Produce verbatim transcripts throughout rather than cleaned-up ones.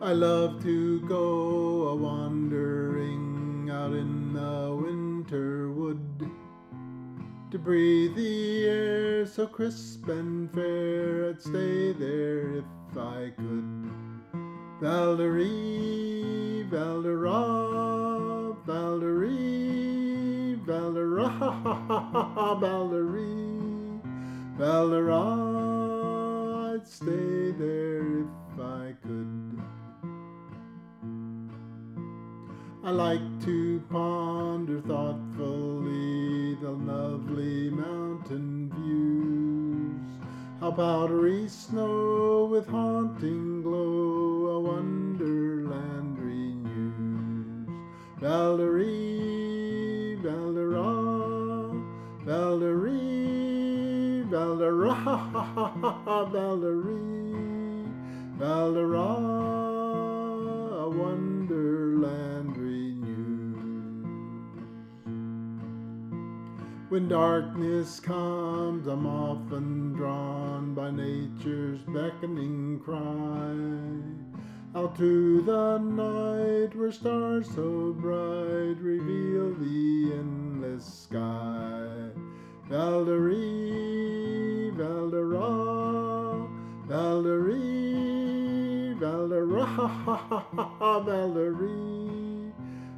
I love to go a wandering out in the winter wood, to breathe the air so crisp and fair. I'd stay there if I could. Valerie, Valdera, Valerie, Valdera, Valerie, Valdera, I'd stay there if I could. I like to ponder thoughtfully the lovely mountain views, how powdery snow with haunting glow a wonderland renews. Valerie, Valdera, Valerie, Valdera, Valerie, Valdera, a wonderland renews. When darkness comes, I'm often drawn by nature's beckoning cry, out to the night where stars so bright reveal the endless sky. Valerie, Valdera, Valerie, Valdera, Valerie,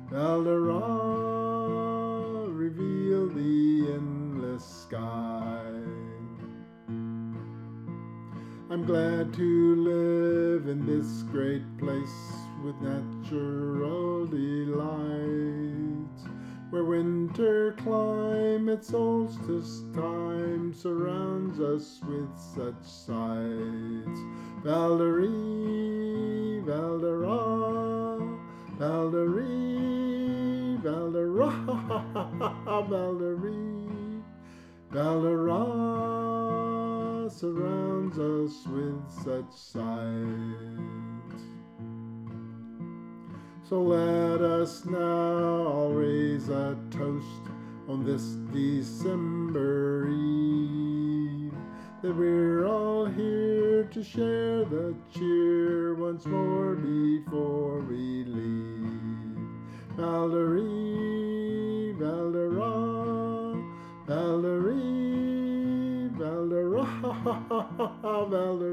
Valdera, reveal the endless sky. I'm glad to live in this great place with natural delights, where winter climate, solstice time surrounds us with such sights. Valerie, Valdera, Valerie, Valdera, Valerie, Valdera surrounds us with such sights. So let us now all raise a toast on this December Eve, that we're all here to share the cheer once more before we leave. Valerie, Valdera, Valerie, Valdera, Valerie.